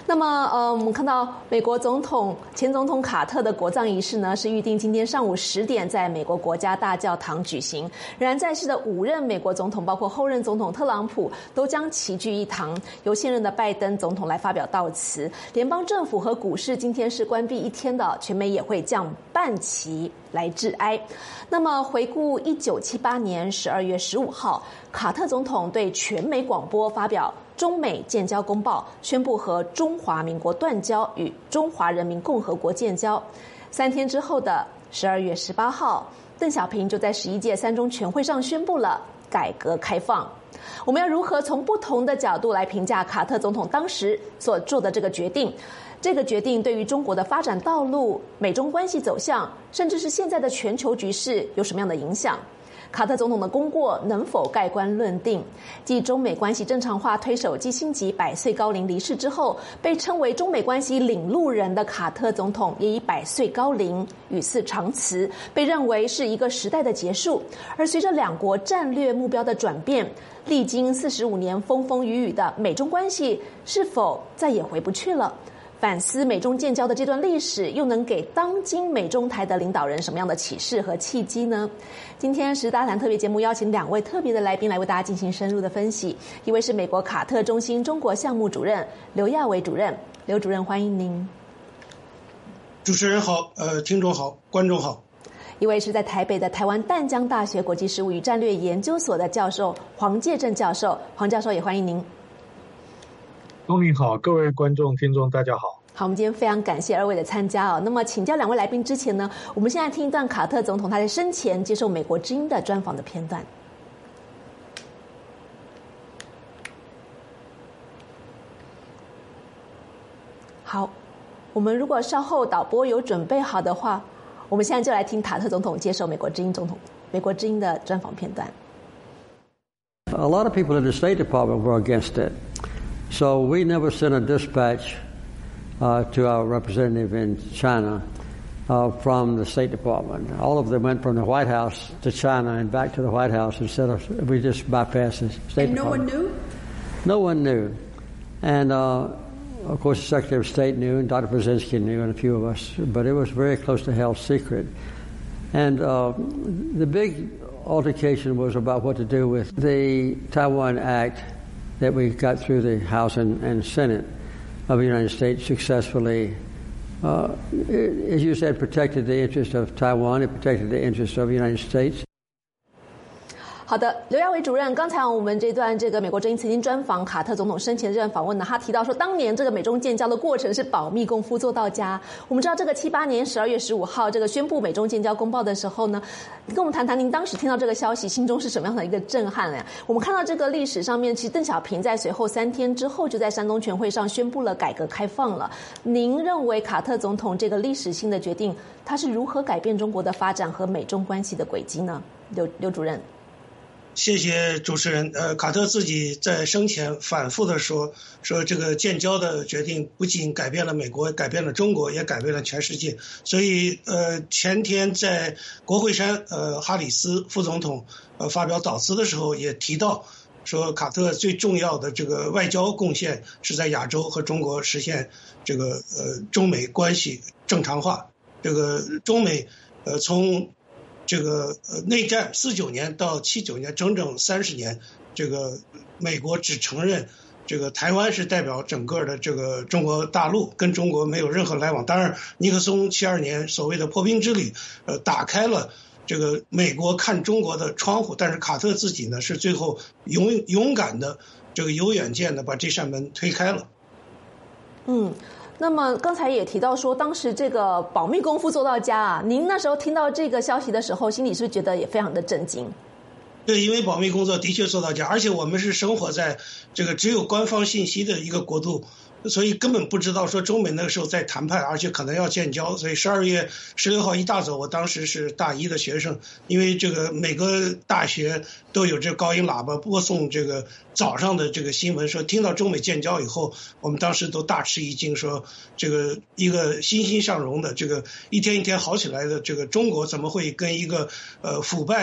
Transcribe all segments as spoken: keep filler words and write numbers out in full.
那么，呃，我们看到美国总统前总统卡特的国葬仪式呢，是预定今天上午十点在美国国家大教堂举行。仍然在世的五任美国总统，包括后任总统特朗普，都将齐聚一堂，由现任的拜登总统来发表悼词。联邦政府和股市今天是关闭一天的，全美也会降半旗来致哀。那么，回顾一九七八年十二月十五号，卡特总统对全美广播发表中美建交公报，宣布和中华民国断交，与中华人民共和国建交。三天之后的十二月十八号，邓小平就在十一届三中全会上宣布了改革开放。我们要如何从不同的角度来评价卡特总统当时所做的这个决定？这个决定对于中国的发展道路、美中关系走向，甚至是现在的全球局势有什么样的影响？卡特总统的功过能否盖棺论定？继中美关系正常化推手基辛格百岁高龄离世之后，被称为中美关系领路人的卡特总统也以百岁高龄与世长辞，被认为是一个时代的结束。而随着两国战略目标的转变，历经四十五年风风雨雨的美中关系是否再也回不去了？反思美中建交的这段历史，又能给当今美中台的领导人什么样的启示和契机呢？今天时事大谈特别节目邀请两位特别的来宾来为大家进行深入的分析。一位是美国卡特中心中国项目主任刘亚伟主任，刘主任欢迎您。 主持人好，呃，听众好，观众好。 一位是在台北的台湾淡江大学国际事务与战略研究所的教授黄介正教授，黄教授也欢迎您。 东林好，各位观众听众大家好。 好，我们今天非常感谢二位的参加哦。那么请教两位来宾之前呢，我们现在听一段卡特总统他在生前接受美国之音的专访的片段。好，我们如果稍后导播有准备好的话，我们现在就来听卡特总统接受美国之音总统美国之音的专访片段。 A lot of people in the State Department were against it. So we never sent a dispatch uh, to our representative in China uh, from the State Department. All of them went from the White House to China and back to the White House instead of we just bypassed the State and Department. And no one knew? No one knew. And, uh, of course, the Secretary of State knew, and Doctor Brzezinski knew, and a few of us, but it was very close to held secret. And uh, the big altercation was about what to do with the Taiwan Act that we got through the House and, and Senate of the United States successfully. Uh, it, as you said, protected the interest of Taiwan. It protected the interest of the United States. 好的，刘亚伟主任，刚才我们这段这个美国之音曾经专访卡特总统生前的这段访问呢，他提到说，当年这个美中建交的过程是保密功夫做到家。我们知道这个七八年十二月十五号这个宣布美中建交公报的时候呢，跟我们谈谈您当时听到这个消息，心中是什么样的一个震撼呀？我们看到这个历史上面，其实邓小平在随后三天之后就在山东全会上宣布了改革开放了。您认为卡特总统这个历史性的决定，他是如何改变中国的发展和美中关系的轨迹呢？刘刘主任。 谢谢主持人。呃，卡特自己在生前反复的说，说这个建交的决定不仅改变了美国，改变了中国，也改变了全世界。所以，呃，前天在国会山，呃，哈里斯副总统呃发表悼词的时候也提到，说卡特最重要的这个外交贡献是在亚洲和中国实现这个呃中美关系正常化。这个中美呃从这个呃内战四九年到七九年整整三十年，这个美国只承认这个台湾是代表整个的这个中国大陆，跟中国没有任何来往。当然，尼克松七二年所谓的破冰之旅，呃，打开了这个美国看中国的窗户。但是卡特自己呢，是最后勇勇敢的这个有远见的把这扇门推开了。 嗯。那么刚才也提到说，当时这个保密功夫做到家啊，您那时候听到这个消息的时候，心里是不是觉得也非常的震惊？ 对，因为保密工作的确做到家，而且我们是生活在这个只有官方信息的一个国度，所以根本不知道说中美那个时候在谈判，而且可能要建交。所以十二月十六号一大早，我当时是大一的学生，因为这个每个大学都有这高音喇叭播送这个早上的这个新闻，说听到中美建交以后，我们当时都大吃一惊，说这个一个欣欣向荣的这个一天一天好起来的这个中国，怎么会跟一个呃腐败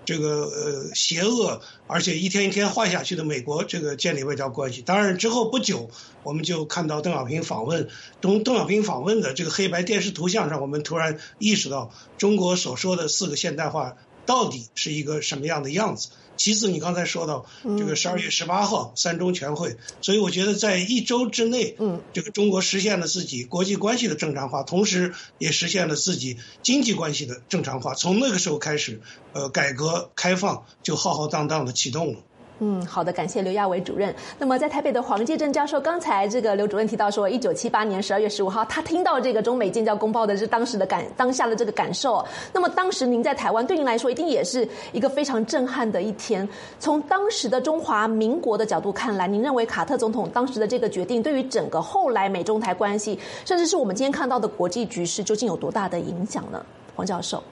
这个呃邪恶，而且一天一天坏下去的美国这个建立外交关系。当然之后不久，我们就看到邓小平访问，从邓小平访问的这个黑白电视图像上，我们突然意识到中国所说的四个现代化到底是一个什么样的样子。其次，你刚才说到这个十二月十八号三中全会，所以我觉得在一周之内，嗯，这个中国实现了自己国际关系的正常化，同时也实现了自己经济关系的正常化。从那个时候开始，呃，改革开放就浩浩荡荡的启动了。 嗯，好的，感谢刘亚伟主任。那么在台北的黄介正教授，刚才这个刘主任提到说，一九七八年十二月十五号，他听到这个中美建交公报的是当时的感当下的这个感受。那么当时您在台湾，对您来说一定也是一个非常震撼的一天。从当时的中华民国的角度看来，您认为卡特总统当时的这个决定，对于整个后来美中台关系，甚至是我们今天看到的国际局势，究竟有多大的影响呢？黄教授。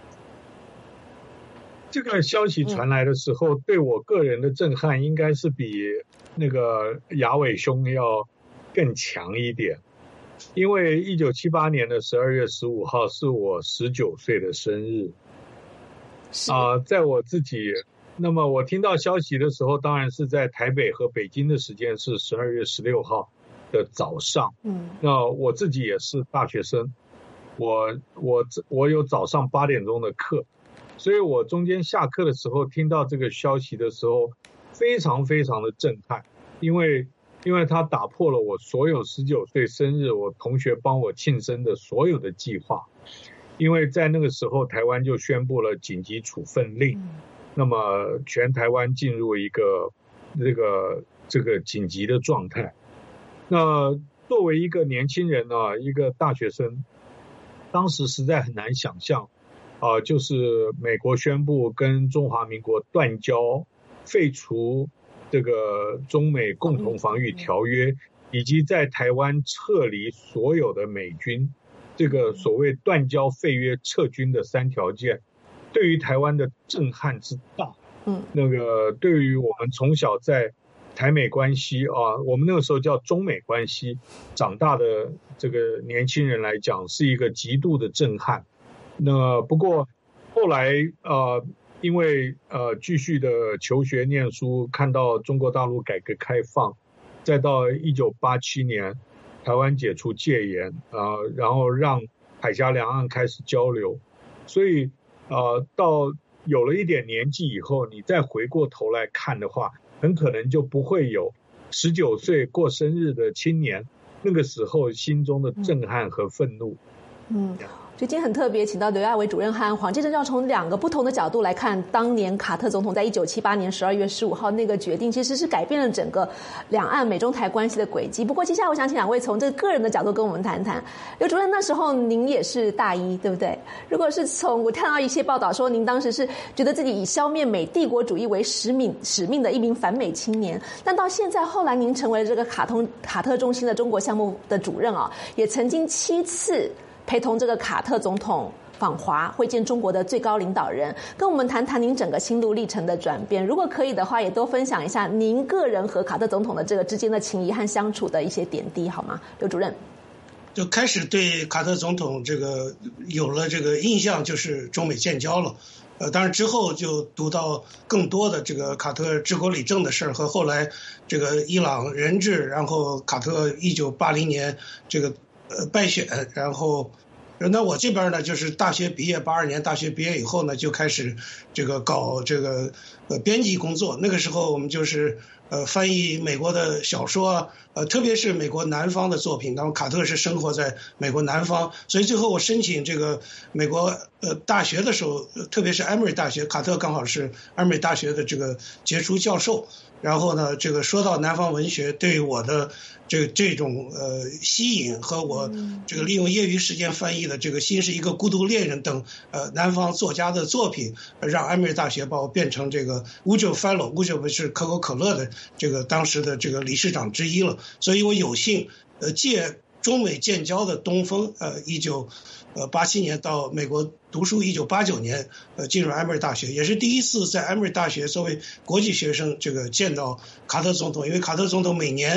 这个消息传来的时候，对我个人的震撼应该是比那个亚伟兄要更强一点，因为一九七八年的十二月十五号是我十九岁的生日，啊、呃，在我自己，那么我听到消息的时候，当然是在台北和北京的时间是十二月十六号的早上，嗯，那我自己也是大学生，我我我有早上八点钟的课。所以我中间下课的时候听到这个消息的时候，非常非常的震撼，因为因为它打破了我所有十九岁生日我同学帮我庆生的所有的计划，因为在那个时候台湾就宣布了紧急处分令，那么全台湾进入一个这个这个紧急的状态。那作为一个年轻人啊，一个大学生，当时实在很难想象。啊、呃，就是美国宣布跟中华民国断交，废除这个中美共同防御条约，以及在台湾撤离所有的美军，这个所谓断交、废约、撤军的三条件，对于台湾的震撼之大，嗯，那个对于我们从小在台美关系啊，我们那个时候叫中美关系长大的这个年轻人来讲，是一个极度的震撼。那不过后来呃，因为呃继续的求学念书，看到中国大陆改革开放，再到一九八七年台湾解除戒严啊、呃，然后让海峡两岸开始交流，所以呃到有了一点年纪以后，你再回过头来看的话，很可能就不会有十九岁过生日的青年那个时候心中的震撼和愤怒。嗯。 所以今天很特别，请到刘亚伟主任和黄介正教授从两个不同的角度来看，当年卡特总统在一九七八年十二月十五号那个决定，其实是改变了整个两岸美中台关系的轨迹。不过接下来我想请两位从这个个人的角度跟我们谈谈。刘主任那时候您也是大一，对不对？如果是从我看到一些报道说，您当时是觉得自己以消灭美帝国主义为使命使命的一名反美青年，但到现在后来您成为了这个卡通卡特中心的中国项目的主任啊，也曾经七次陪同这个卡特总统访华，会见中国的最高领导人，跟我们谈谈您整个心路历程的转变。如果可以的话，也多分享一下您个人和卡特总统的这个之间的情谊和相处的一些点滴，好吗？刘主任。 就开始对卡特总统这个有了这个印象，就是中美建交了。呃，当然之后就读到更多的这个卡特治国理政的事儿，和后来这个伊朗人质，然后卡特一九八零年这个呃败选，然后那我这边呢就是大学毕业，八二年大学毕业以后呢就开始这个搞这个呃编辑工作。那个时候我们就是呃翻译美国的小说，呃特别是美国南方的作品。然后卡特是生活在美国南方，所以最后我申请这个美国呃大学的时候，特别是埃默里大学，卡特刚好是埃默里大学的这个杰出教授。然后呢，这个说到南方文学对我的这这种呃吸引，和我这个利用业余时间翻译的这个《新是一个孤独恋人》等呃南方作家的作品，让埃默里大学把我变成这个 Woodrow Fellow，Woodrow 是可口可乐的这个当时的这个理事长之一了。所以我有幸呃借中美建交的东风，呃一九呃八七年到美国读书，一九八九年呃进入埃默里大学，也是第一次在埃默里大学作为国际学生这个见到卡特总统。因为卡特总统每年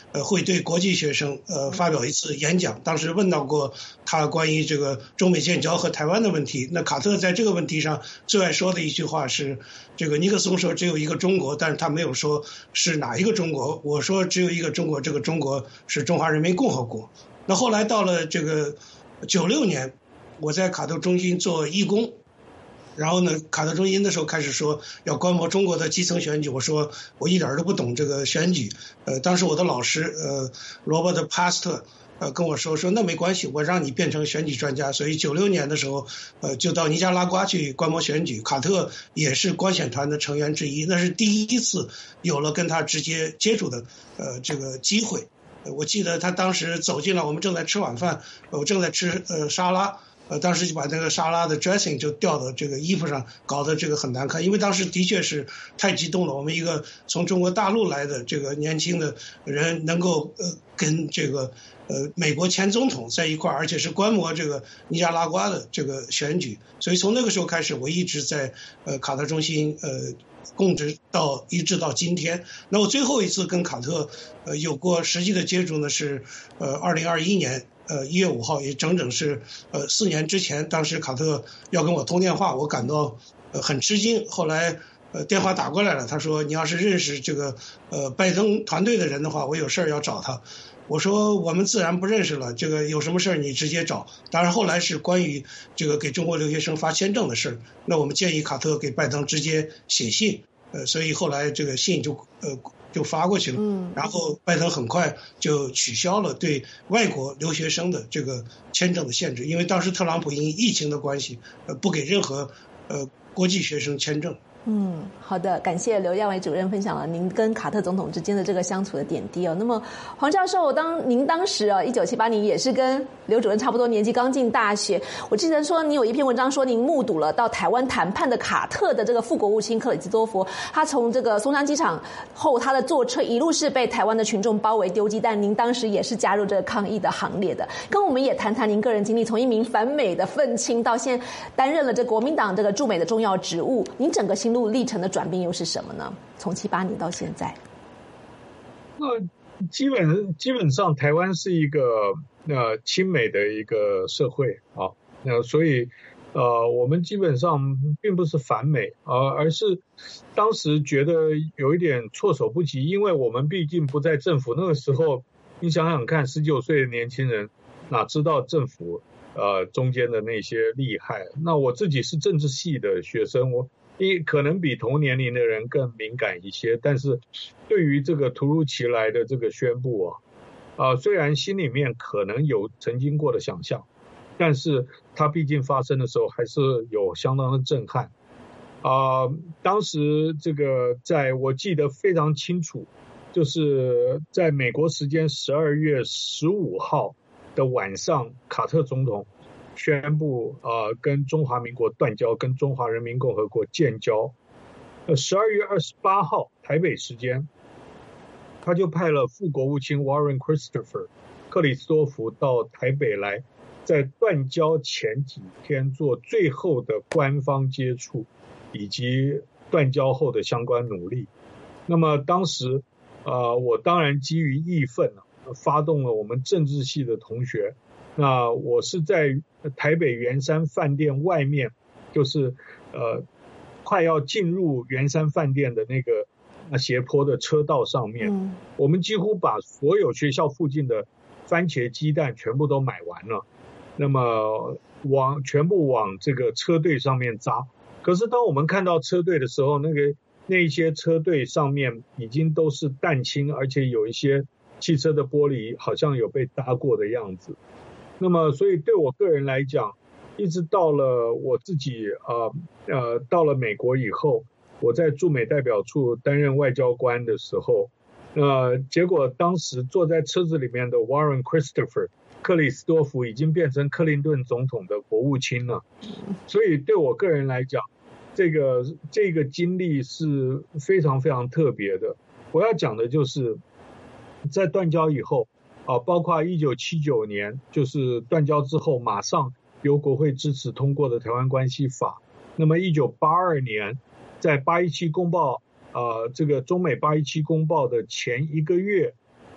呃会对国际学生呃发表一次演讲，当时问到过他关于这个中美建交和台湾的问题。那卡特在这个问题上最爱说的一句话是，这个尼克松说只有一个中国，但是他没有说是哪一个中国。我说只有一个中国，这个中国是中华人民共和国。那后来到了这个九六年，我在卡特中心做义工。然后呢，卡特中心的时候开始说要观摩中国的基层选举，我说我一点都不懂这个选举。呃，当时我的老师呃罗伯特帕斯特呃跟我说说那没关系，我让你变成选举专家。所以九六年的时候，呃就到尼加拉瓜去观摩选举，卡特也是观选团的成员之一，那是第一次有了跟他直接接触的呃这个机会。我记得他当时走进来，我们正在吃晚饭，我正在吃呃沙拉。呃，当时就把那个沙拉的 dressing 就掉到这个衣服上，搞得这个很难看。因为当时的确是太激动了，我们一个从中国大陆来的这个年轻的人，能够呃跟这个呃美国前总统在一块儿，而且是观摩这个尼加拉瓜的这个选举。所以从那个时候开始，我一直在呃卡特中心呃供职到一直到今天。那我最后一次跟卡特呃有过实际的接触呢，是呃二零二一年。呃，一月五号，也整整是呃四年之前，当时卡特要跟我通电话，我感到呃很吃惊。后来呃电话打过来了，他说你要是认识这个呃拜登团队的人的话，我有事儿要找他。我说我们自然不认识了，这个有什么事儿你直接找。当然后来是关于这个给中国留学生发签证的事儿，那我们建议卡特给拜登直接写信，呃，所以后来这个信就呃。就发过去了，嗯，然后拜登很快就取消了对外国留学生的这个签证的限制，因为当时特朗普因疫情的关系，呃，不给任何呃国际学生签证。 嗯，好的，感谢刘亚伟主任分享了您跟卡特总统之间的这个相处的点滴哦。那么黄教授，当您当时啊，一九七八年也是跟刘主任差不多年纪，刚进大学。我记得说你有一篇文章说您目睹了到台湾谈判的卡特的这个副国务卿克里斯多夫，他从这个松山机场后他的坐车一路是被台湾的群众包围丢鸡蛋，您当时也是加入这个抗议的行列的。跟我们也谈谈您个人经历，从一名反美的愤青到现在担任了这国民党这个驻美的重要职务，您整个心路历程的转变又是什么呢？从七八年到现在， 那基本基本上台湾是一个呃亲美的一个社会啊，那所以呃我们基本上并不是反美啊、呃，而是当时觉得有一点措手不及，因为我们毕竟不在政府，那个时候你想想看，十九岁的年轻人哪知道政府呃中间的那些厉害？那我自己是政治系的学生，我一可能比同年龄的人更敏感一些，但是对于这个突如其来的这个宣布啊，啊、呃、虽然心里面可能有曾经过的想象，但是它毕竟发生的时候还是有相当的震撼啊、呃。当时这个在我记得非常清楚，就是在美国时间十二月十五号的晚上，卡特总统宣布呃跟中华民国断交，跟中华人民共和国建交。呃，十二月二十八号台北时间，他就派了副国务卿 Warren Christopher 克里斯多福到台北来，在断交前几天做最后的官方接触，以及断交后的相关努力。那么当时呃我当然基于义愤啊，发动了我们政治系的同学。那我是在台北圆山饭店外面，就是呃快要进入圆山饭店的那个斜坡的车道上面、嗯、我们几乎把所有学校附近的番茄鸡蛋全部都买完了，那么往全部往这个车队上面扎。可是当我们看到车队的时候，那个那些车队上面已经都是蛋清，而且有一些汽车的玻璃好像有被搭过的样子。那么所以对我个人来讲，一直到了我自己呃呃到了美国以后，我在驻美代表处担任外交官的时候，呃结果当时坐在车子里面的 Warren Christopher 克里斯多福已经变成克林顿总统的国务卿了。所以对我个人来讲，这个这个经历是非常非常特别的。我要讲的就是在断交以后啊，包括一九七九年就是断交之后马上由国会支持通过的台湾关系法。那么一九八二年在八一七公报呃这个中美八一七公报的前一个月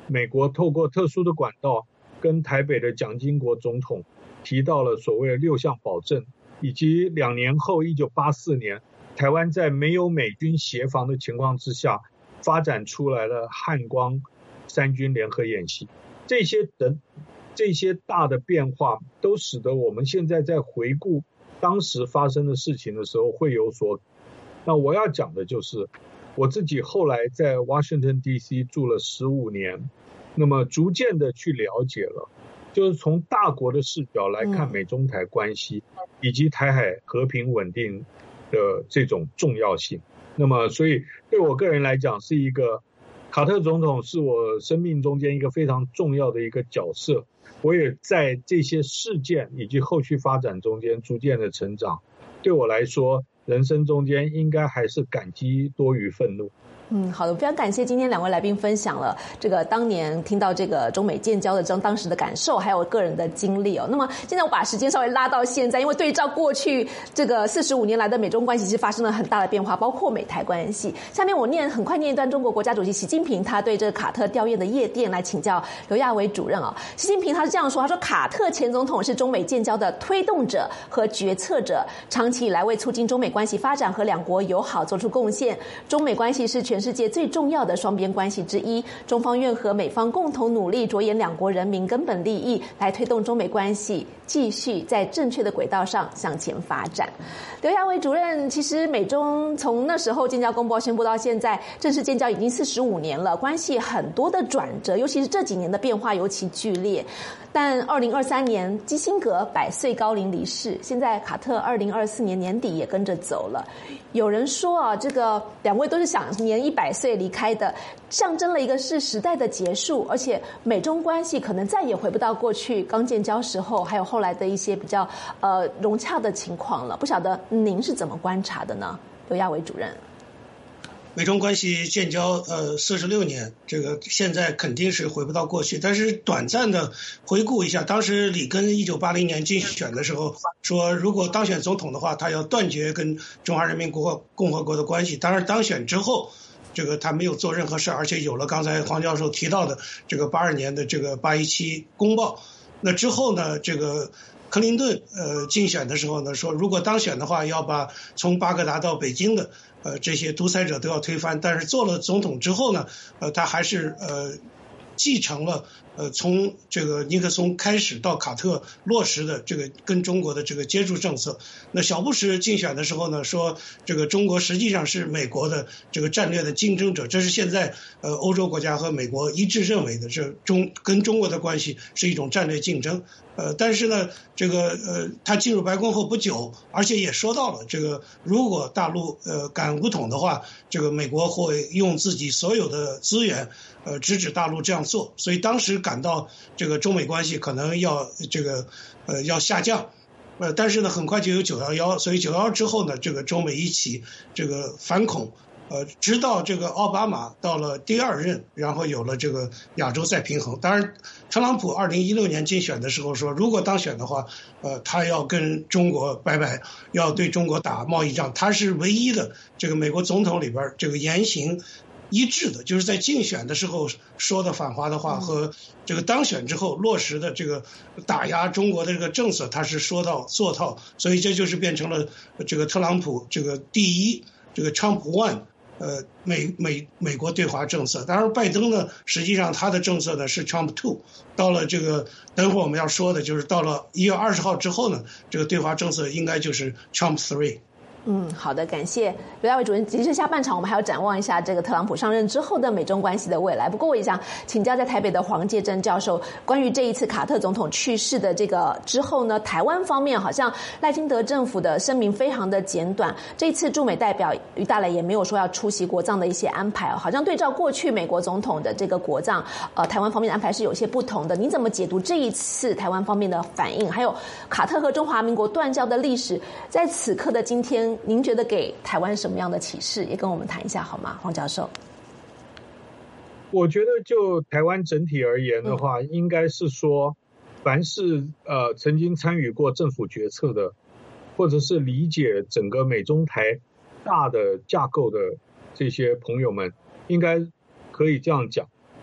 美国透过特殊的管道跟台北的蒋经国总统提到了所谓的六项保证，以及两年后一九八四年台湾在没有美军协防的情况之下发展出来了汉光三军联合演习，这些的这些大的变化都使得我们现在在回顾当时发生的事情的时候会有所。那我要讲的就是我自己后来在 Washington D C 住了十五年，那么逐渐的去了解了，就是从大国的视角来看美中台关系以及台海和平稳定的这种重要性。那么所以对我个人来讲，是一个卡特总统是我生命中间一个非常重要的一个角色，我也在这些事件以及后续发展中间逐渐的成长。对我来说，人生中间应该还是感激多于愤怒。 嗯，好的，非常感谢今天两位来宾分享了这个当年听到这个中美建交的当当时的感受，还有个人的经历哦。那么现在我把时间稍微拉到现在，因为对照过去这个四十五年来的美中关系，其实发生了很大的变化，包括美台关系。下面我念很快念一段中国国家主席习近平他对这个卡特吊唁的夜店来请教刘亚伟主任哦。习近平他是这样说，他说卡特前总统是中美建交的推动者和决策者，长期以来为促进中美关系发展和两国友好做出贡献。中美关系是全世界最重要的双边关系之一，中方愿和美方共同努力，着眼两国人民根本利益，来推动中美关系继续在正确的轨道上向前发展。刘亚伟主任，其实美中从那时候建交公报宣布到现在正式建交已经四十五年了，关系很多的转折，尤其是这几年的变化尤其剧烈。但二零二三年基辛格百岁高龄离世，现在卡特二零二四年年底也跟着走了。有人说啊，这个两位都是享年一百岁离开的，象征了一个是时代的结束，而且美中关系可能再也回不到过去刚建交时候还有后来的一些比较呃融洽的情况了。不晓得您是怎么观察的呢，刘亚伟主任？ 美中关系建交呃四十六年，这个现在肯定是回不到过去，但是短暂的回顾一下，当时里根一九八零年竞选的时候说，如果当选总统的话，他要断绝跟中华人民共和共和国的关系。当然当选之后，这个他没有做任何事，而且有了刚才黄教授提到的这个八二年的这个八一七公报。那之后呢，这个克林顿呃竞选的时候呢说，如果当选的话，要把从巴格达到北京的呃这些独裁者都要推翻。但是做了总统之后呢，呃他还是呃继承了呃从这个尼克松开始到卡特落实的这个跟中国的这个接触政策。那小布什竞选的时候呢说，这个中国实际上是美国的这个战略的竞争者，这是现在呃欧洲国家和美国一致认为的，这中跟中国的关系是一种战略竞争。呃，但是呢，这个呃，他进入白宫后不久，而且也说到了，这个如果大陆呃敢武统的话，这个美国会用自己所有的资源，呃，直指大陆这样做。所以当时感到这个中美关系可能要这个呃要下降，呃，但是呢，很快就有九一一，所以九一一之后呢，这个中美一起这个反恐。呃，直到这个奥巴马到了第二任，然后有了这个亚洲再平衡。当然，特朗普二零一六年竞选的时候说，如果当选的话，呃，他要跟中国拜拜，要对中国打贸易战。他是唯一的这个美国总统里边这个言行一致的，就是在竞选的时候说的反华的话和这个当选之后落实的这个打压中国的这个政策，他是说到做到。所以这就是变成了这个特朗普这个第一，这个 Trump One。呃，美美美国对华政策，当然拜登呢，实际上他的政策呢是 Trump Two， 到了这个等会儿我们要说的就是到了一月二十号之后呢，这个对华政策应该就是 Trump Three。 嗯，好的，感谢刘亚伟主任。其实下半场我们还要展望一下这个特朗普上任之后的美中关系的未来。不过我也想请教在台北的黄介珍教授，关于这一次卡特总统去世的这个之后呢，台湾方面好像赖清德政府的声明非常的简短。这一次驻美代表于大雷也没有说要出席国葬的一些安排，好像对照过去美国总统的这个国葬，呃，台湾方面的安排是有些不同的。您怎么解读这一次台湾方面的反应？还有卡特和中华民国断交的历史，在此刻的今天，您觉得给台湾什么样的启示？也跟我们谈一下好吗，黄教授？ 我觉得就台湾整体而言的话，嗯、应该是说，凡是呃曾经参与过政府决策的，或者是理解整个美中台大的架构的这些朋友们，应该可以这样讲，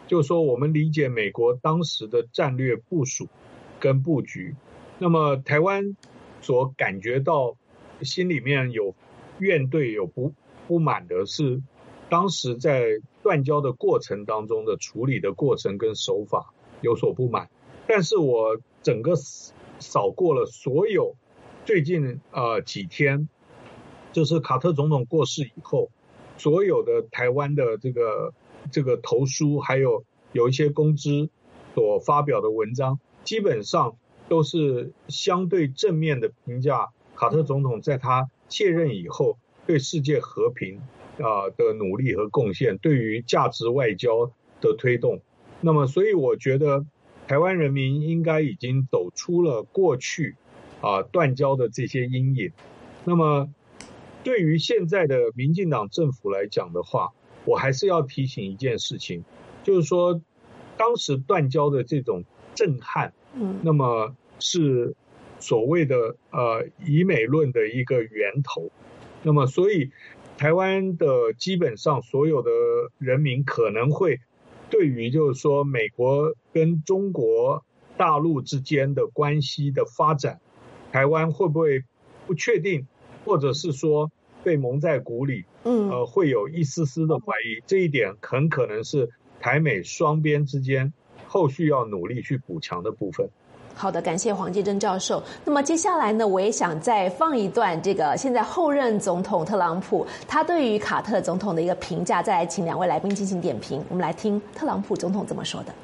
就是说我们理解美国当时的战略部署跟布局。那么台湾所感觉到心里面有怨怼有不不满的是当时在断交的过程当中的处理的过程跟手法有所不满。但是我整个扫过了所有最近呃几天，就是卡特总统过世以后，所有的台湾的这个这个投书，还有有一些公知所发表的文章，基本上都是相对正面的评价卡特总统在他卸任以后对世界和平啊的努力和贡献，对于价值外交的推动。那么所以我觉得台湾人民应该已经走出了过去啊断交的这些阴影。那么对于现在的民进党政府来讲的话，我还是要提醒一件事情，就是说当时断交的这种震撼，嗯，那么是所谓的呃以美论的一个源头。那么所以台湾的基本上所有的人民可能会对于就是说美国跟中国大陆之间的关系的发展，台湾会不会不确定，或者是说被蒙在鼓里，嗯，呃，会有一丝丝的怀疑。这一点很可能是台美双边之间后续要努力去补强的部分。 好的，感谢黄介贞教授。那么接下来呢，我也想再放一段这个现在后任总统特朗普他对于卡特总统的一个评价，再来请两位来宾进行点评。我们来听特朗普总统怎么说的。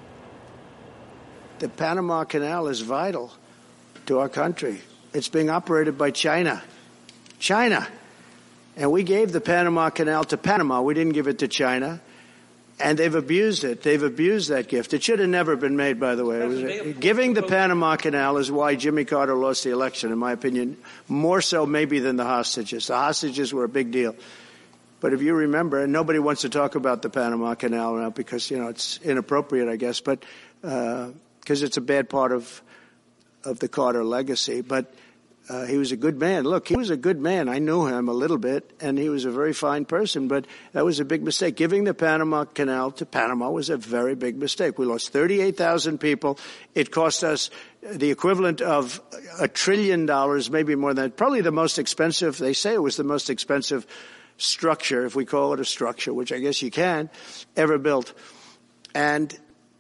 The Panama Canal is vital to our country. It's being operated by China. China. And we gave the Panama Canal to Panama. We didn't give it to China. And they've abused it. They've abused that gift. It should have never been made, by the way. It was, giving the Panama Canal is why Jimmy Carter lost the election, in my opinion, more so maybe than the hostages. The hostages were a big deal. But if you remember, and nobody wants to talk about the Panama Canal now because, you know, it's inappropriate, I guess, but because uh, it's a bad part of of the Carter legacy. But Uh, he was a good man. Look, he was a good man. I knew him a little bit, and he was a very fine person, but that was a big mistake. Giving the Panama Canal to Panama was a very big mistake. We lost thirty-eight thousand people. It cost us the equivalent of a trillion dollars, maybe more than that. Probably the most expensive, they say it was the most expensive structure, if we call it a structure, which I guess you can, ever built. And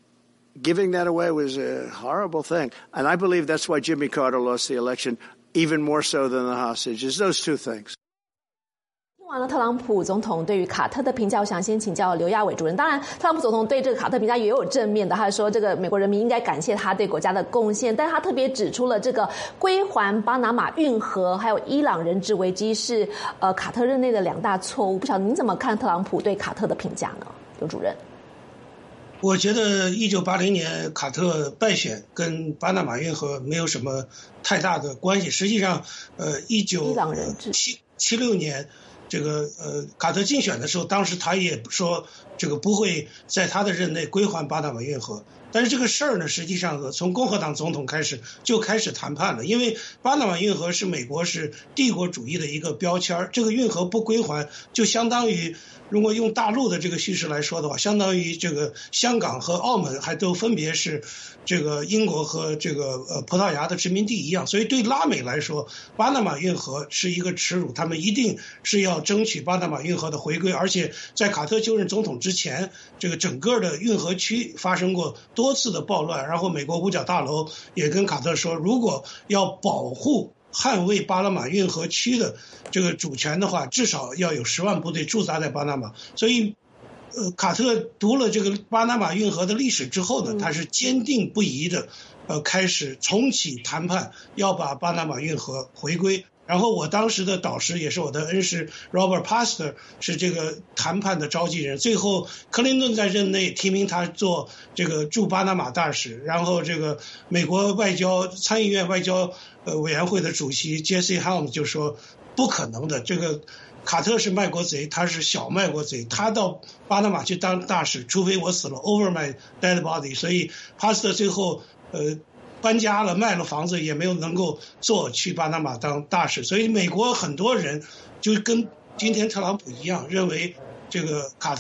giving that away was a horrible thing. And I believe that's why Jimmy Carter lost the election.Even more so than the hostages. Those two things. 听完了特朗普总统对于卡特的评价，我想先请教刘亚伟主任。当然，特朗普总统对这个卡特评价也有正面的，他说这个美国人民应该感谢他对国家的贡献，但他特别指出了这个归还巴拿马运河还有伊朗人质危机是呃卡特任内的两大错误。不晓得您怎么看特朗普对卡特的评价呢，刘主任？ 我觉得一九八零年卡特败选跟巴拿马运河没有什么太大的关系。实际上，呃，一九七七六年这个呃卡特竞选的时候，当时他也说这个不会在他的任内归还巴拿马运河。但是这个事儿呢，实际上从共和党总统开始就开始谈判了，因为巴拿马运河是美国是帝国主义的一个标签，这个运河不归还，就相当于如果用大陆的这个叙事来说的话，相当于这个香港和澳门还都分别是这个英国和这个呃葡萄牙的殖民地一样，所以对拉美来说，巴拿马运河是一个耻辱，他们一定是要争取巴拿马运河的回归，而且在卡特就任总统之前，这个整个的运河区发生过多次的暴乱，然后美国五角大楼也跟卡特说，如果要保护捍卫巴拿马运河区的这个主权的话，至少要有十万部队驻扎在巴拿马。所以呃，卡特读了这个巴拿马运河的历史之后呢，他是坚定不移的呃开始重启谈判，要把巴拿马运河回归。然后我当时的导师也是我的恩师 Robert Pastor 是这个谈判的召集人，最后克林顿在任内提名他做这个驻巴拿马大使，然后这个美国外交参议院外交呃委员会的主席 Jesse Helms 就说不可能的，这个卡特是卖国贼，他是小卖国贼，他到巴拿马去当大使，除非我死了 over my dead body。 所以 Pastor 最后呃搬家了，卖了房子，也没有能够做去巴拿马当大使。所以美国很多人就跟今天特朗普一样，认为这个卡特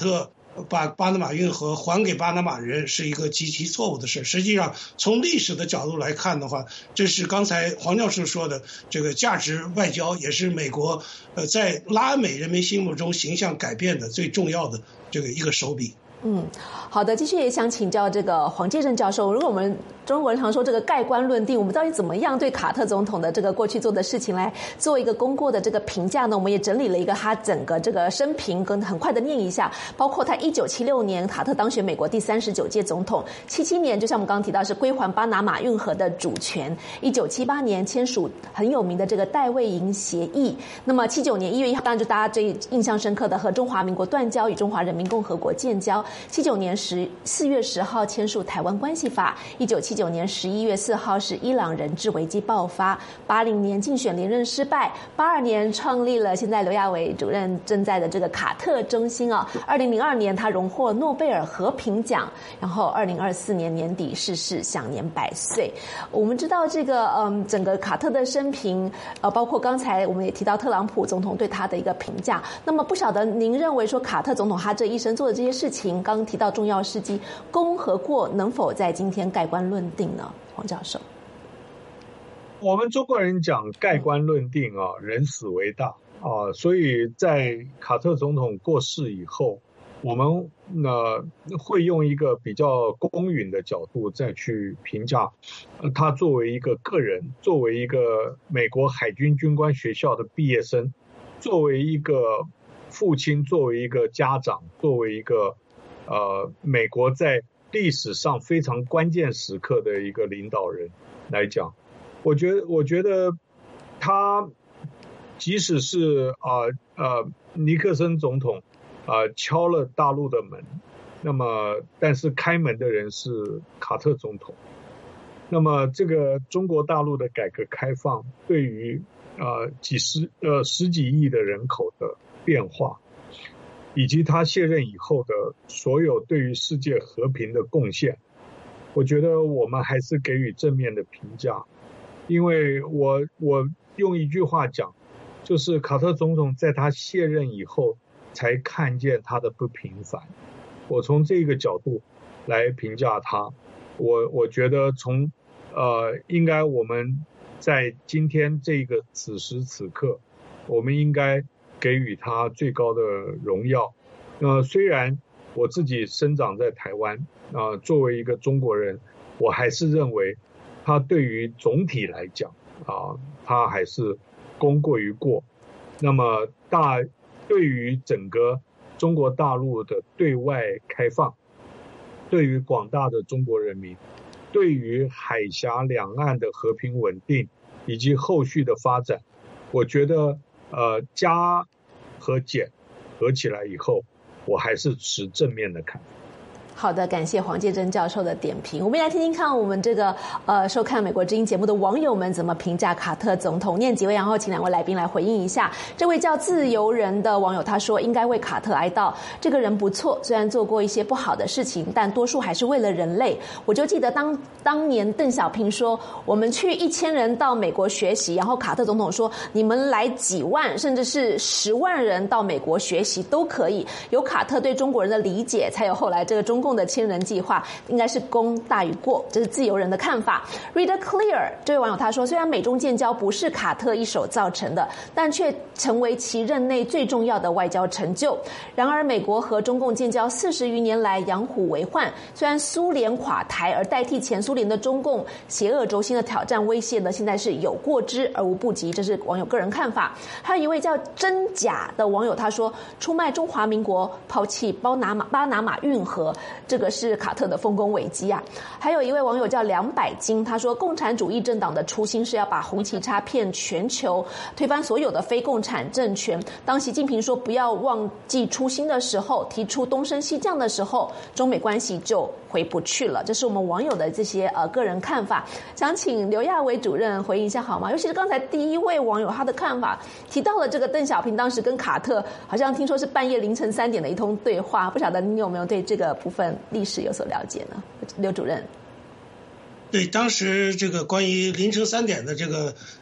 把巴拿马运河还给巴拿马人是一个极其错误的事。实际上，从历史的角度来看的话，这是刚才黄教授说的这个价值外交，也是美国呃在拉美人民心目中形象改变的最重要的这个一个手笔。 嗯，好的，继续也想请教这个黄介正教授，如果我们中国人常说这个盖棺论定，我们到底怎么样对卡特总统的这个过去做的事情来做一个功过的这个评价呢？我们也整理了一个他整个这个生平，跟很快的念一下，包括他一九七六年卡特当选美国第三十九届总统，七七年就像我们刚刚提到是归还巴拿马运河的主权，一九七八年签署很有名的这个戴维营协议，那么七九年一月一号，当然就大家最印象深刻的和中华民国断交，与中华人民共和国建交。七九年十四月十号签署台湾关系法，一九七九年十一月四号是伊朗人质危机爆发，八零年竞选连任失败，八二年创立了现在刘亚伟主任正在的这个卡特中心啊，二零零二年他荣获诺贝尔和平奖，然后二零二四年年底逝世，享年百岁。我们知道这个嗯整个卡特的生平，呃，包括刚才我们也提到特朗普总统对他的一个评价，那么不晓得您认为说卡特总统他这一生做的这些事情，刚刚提到重要事迹，功和过能否在今天盖棺论定呢？黄教授， 我们中国人讲盖棺论定啊，人死为大啊，所以在卡特总统过世以后，我们呢会用一个比较公允的角度再去评价他作为一个个人，作为一个美国海军军官学校的毕业生，作为一个父亲，作为一个家长，作为一个呃，美国在历史上非常关键时刻的一个领导人来讲，我觉得，我觉得他即使是啊 呃, 呃尼克森总统啊、呃、敲了大陆的门，那么但是开门的人是卡特总统。那么这个中国大陆的改革开放对于啊、呃、几十呃十几亿的人口的变化，以及他卸任以后的所有对于世界和平的贡献，我觉得我们还是给予正面的评价。因为我我用一句话讲，就是卡特总统在他卸任以后才看见他的不平凡。我从这个角度来评价他，我我觉得从呃应该我们在今天这个此时此刻，我们应该给予他最高的荣耀。呃，虽然我自己生长在台湾，啊、呃，作为一个中国人，我还是认为他对于总体来讲，啊、呃，他还是功过于过。那么大对于整个中国大陆的对外开放，对于广大的中国人民，对于海峡两岸的和平稳定以及后续的发展，我觉得呃加和减合起来以后，我还是持正面的看法。 好的，感谢黄介正教授的点评。我们来听听看我们这个呃收看美国之音节目的网友们怎么评价卡特总统。念几位，然后请两位来宾来回应一下。这位叫自由人的网友他说，应该为卡特哀悼，这个人不错，虽然做过一些不好的事情，但多数还是为了人类。我就记得当当年邓小平说我们去一千人到美国学习，然后卡特总统说你们来几万甚至是十万人到美国学习都可以。有卡特对中国人的理解，才有后来这个中共的千人计划，应该是功大于过，这是自由人的看法。Reader Clear 这位网友他说，虽然美中建交不是卡特一手造成的，但却成为其任内最重要的外交成就。然而美国和中共建交四十余年来养虎为患，虽然苏联垮台而代替前苏联的中共邪恶轴心的挑战威胁呢，现在是有过之而无不及，这是网友个人看法。还有一位叫真假的网友他说，出卖中华民国，抛弃巴拿马巴拿马运河，这个是卡特的丰功伟绩啊。还有一位网友叫两百金，他说共产主义政党的初心是要把红旗插遍全球，推翻所有的非共产政权。当习近平说不要忘记初心的时候，提出东升西降的时候，中美关系就回不去了。这是我们网友的这些呃个人看法，想请刘亚伟主任回应一下好吗？尤其是刚才第一位网友他的看法，提到了这个邓小平当时跟卡特好像听说是半夜凌晨三点的一通对话，不晓得你有没有对这个部分历史有所了解呢？刘主任。 对，当时这个关于凌晨三点的这个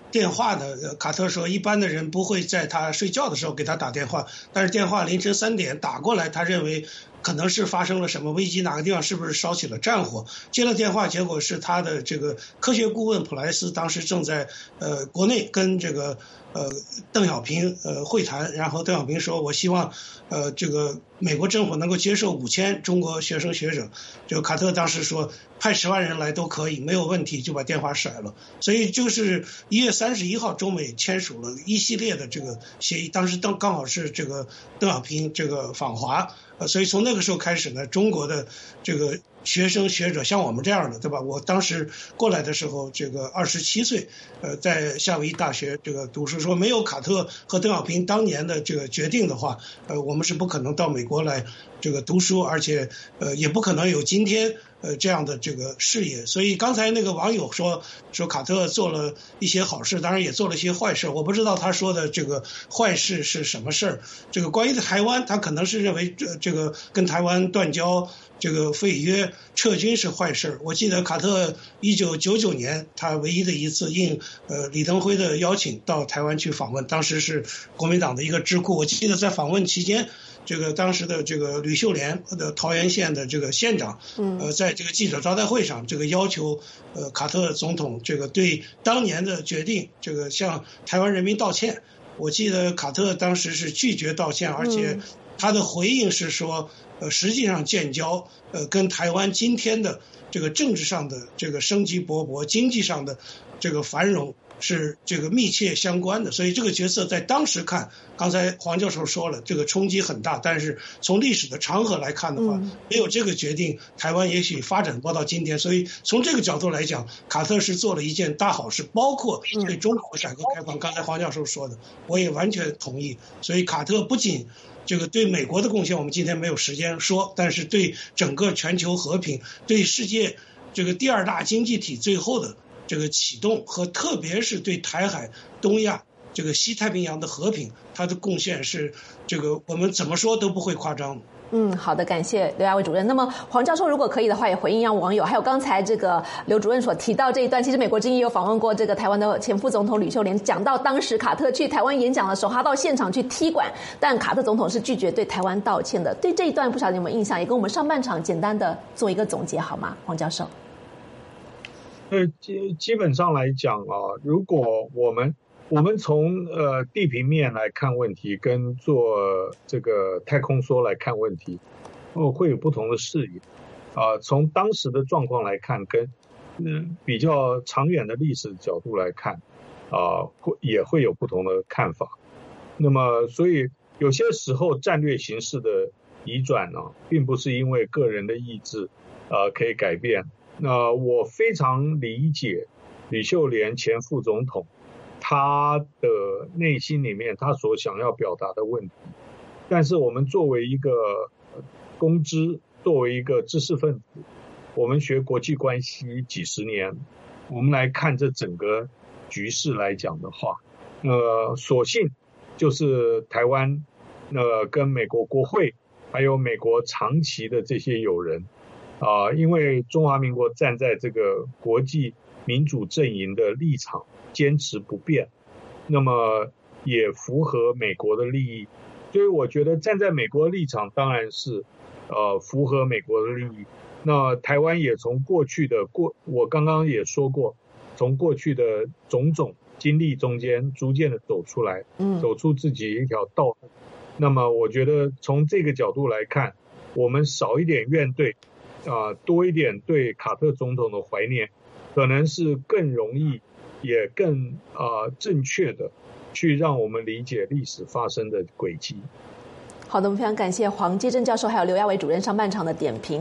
电话的，卡特说一般的人不会在他睡觉的时候给他打电话，但是电话凌晨三点打过来，他认为可能是发生了什么危机，哪个地方是不是烧起了战火？接了电话，结果是他的这个科学顾问普莱斯当时正在呃国内跟这个呃邓小平呃会谈，然后邓小平说我希望呃这个美国政府能够接受五千中国学生学者，就卡特当时说派十万人来都可以没有问题，就把电话甩了。所以就是一月三十一号中美签署了一系列的这个协议，当时刚刚好是这个邓小平这个访华，呃所以从那个时候开始呢，中国的这个学生学者像我们这样的，对吧？我当时过来的时候，这个二十七岁，呃，在夏威夷大学这个读书，说没有卡特和邓小平当年的这个决定的话，呃，我们是不可能到美国来这个读书，而且呃，也不可能有今天呃这样的这个事业。所以刚才那个网友说说卡特做了一些好事，当然也做了一些坏事，我不知道他说的这个坏事是什么事儿。这个关于台湾，他可能是认为这这个跟台湾断交。这个废约撤军是坏事。我记得卡特一九九九年他唯一的一次应呃李登辉的邀请到台湾去访问，当时是国民党的一个智库。我记得在访问期间，这个当时的这个吕秀莲的桃园县的这个县长，呃，在这个记者招待会上，这个要求呃卡特总统这个对当年的决定这个向台湾人民道歉。我记得卡特当时是拒绝道歉，而且他的回应是说，呃，实际上建交，呃，跟台湾今天的这个政治上的这个生机勃勃、经济上的这个繁荣是这个密切相关的。所以这个角色在当时看，刚才黄教授说了，这个冲击很大，但是从历史的长河来看的话，没有这个决定，台湾也许发展不到今天。所以从这个角度来讲，卡特是做了一件大好事，包括对中国改革开放。刚才黄教授说的，我也完全同意。所以卡特不仅这个对美国的贡献我们今天没有时间说，但是对整个全球和平，对世界这个第二大经济体最后的这个启动，和特别是对台海、东亚这个西太平洋的和平，它的贡献是这个我们怎么说都不会夸张。 嗯，好的，感谢刘亚伟主任。那么黄教授如果可以的话，也回应让网友，还有刚才这个刘主任所提到这一段，其实美国之音也有访问过这个台湾的前副总统吕秀莲，讲到当时卡特去台湾演讲的时候，他到现场去踢馆，但卡特总统是拒绝对台湾道歉的。对这一段不晓得你有没有印象，也跟我们上半场简单的做一个总结好吗，黄教授？ 呃，基基本上来讲啊，如果我们我们从呃地平面来看问题，跟做这个太空梭来看问题，哦，会有不同的视野。啊、呃，从当时的状况来看，跟嗯比较长远的历史角度来看，啊、呃，会也会有不同的看法。那么，所以有些时候战略形势的移转呢，并不是因为个人的意志，呃，可以改变。那我非常理解吕秀莲前副总统他的内心里面他所想要表达的问题，但是我们作为一个公知，作为一个知识分子，我们学国际关系几十年，我们来看这整个局势来讲的话，呃，所幸就是台湾呃跟美国国会还有美国长期的这些友人啊、呃，因为中华民国站在这个国际民主阵营的立场坚持不变，那么也符合美国的利益，所以我觉得站在美国的立场当然是呃符合美国的利益。那台湾也从过去的过，我刚刚也说过，从过去的种种经历中间逐渐的走出来，嗯，走出自己一条道路。那么我觉得从这个角度来看，我们少一点怨怼啊、呃，多一点对卡特总统的怀念，可能是更容易也更啊、呃、正确的去让我们理解历史发生的轨迹。 好的，我们非常感谢黄基正教授还有刘亚伟主任上半场的点评。